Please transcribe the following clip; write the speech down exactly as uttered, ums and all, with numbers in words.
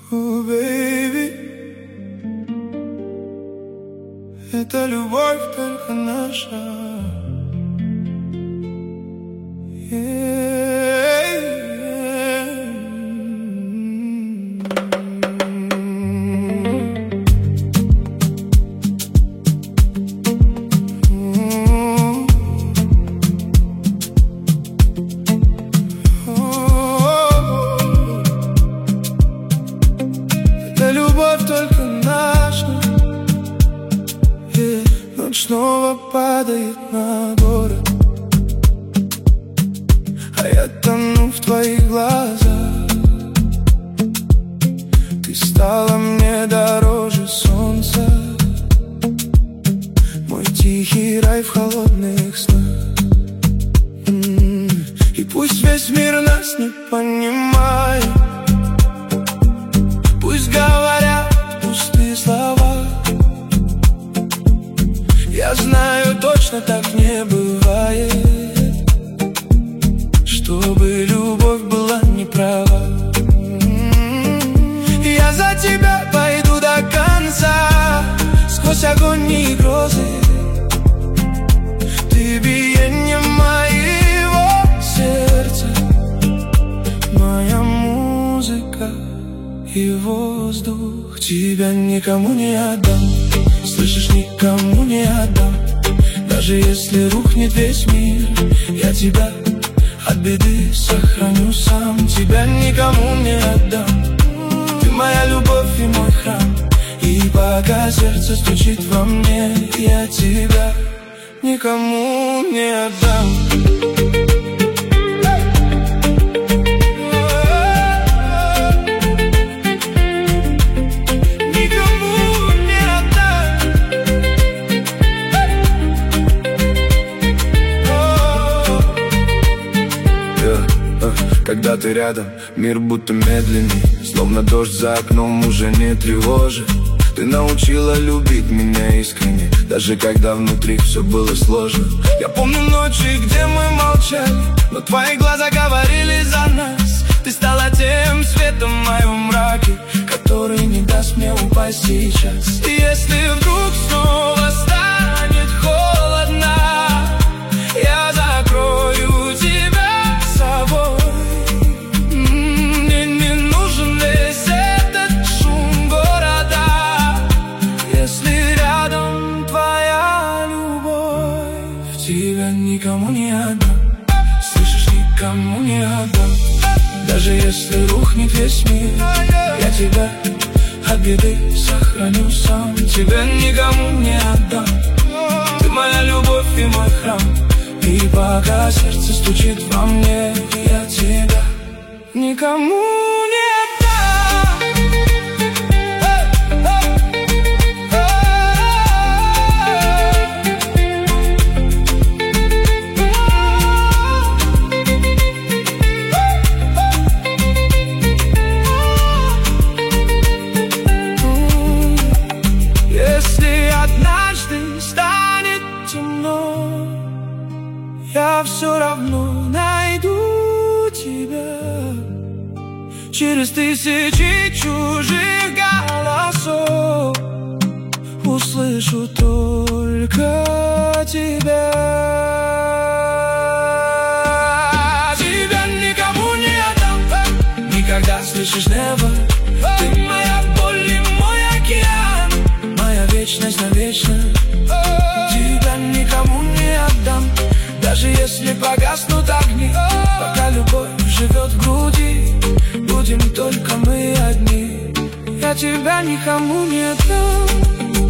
Oh, baby, это любовь только наша. Любовь только наша. Yeah. Ночь снова падает на город, а я тону в твоих глазах. Ты стала мне дороже солнца, мой тихий рай в холодных снах. М-м-м. И пусть весь мир нас не понимает, пусть говорят пустые слова, я знаю, точно так не бывает, чтобы любовь была не права. Я за тебя пойду до конца, сквозь огонь и грозы. Ты биение моего сердца, моя музыка и воздух. Тебя никому не отдам, слышишь, никому не отдам. Даже если рухнет весь мир, я тебя от беды сохраню сам. Тебя никому не отдам, ты моя любовь и мой храм. И пока сердце стучит во мне, я тебя никому не отдам. Когда ты рядом, мир будто медленней, словно дождь за окном уже не тревожит. Ты научила любить меня искренне, даже когда внутри все было сложно. Я помню ночи, где мы молчали, но твои глаза говорили за нас. Ты стала тем светом в моем мраке, который не даст мне упасть сейчас. И если вдруг снова станет холодно, я закрою тебя собой. Тебя никому не отдам, слышишь, никому не отдам. Даже если рухнет весь мир, я тебя от беды сохраню сам. Тебя никому не отдам, ты моя любовь и мой храм. И пока сердце стучит во мне, я тебя никому не отдам. Я все равно найду тебя. Через тысячи чужих голосов услышу только тебя. Тебя никому не отдам, никогда, слышишь, never. Ты моя боль и мой океан, моя вечность навечно. Тебя никому не отдам, даже если погаснут огни. Пока любовь живет в груди, будем только мы одни. Я тебя никому не отдам.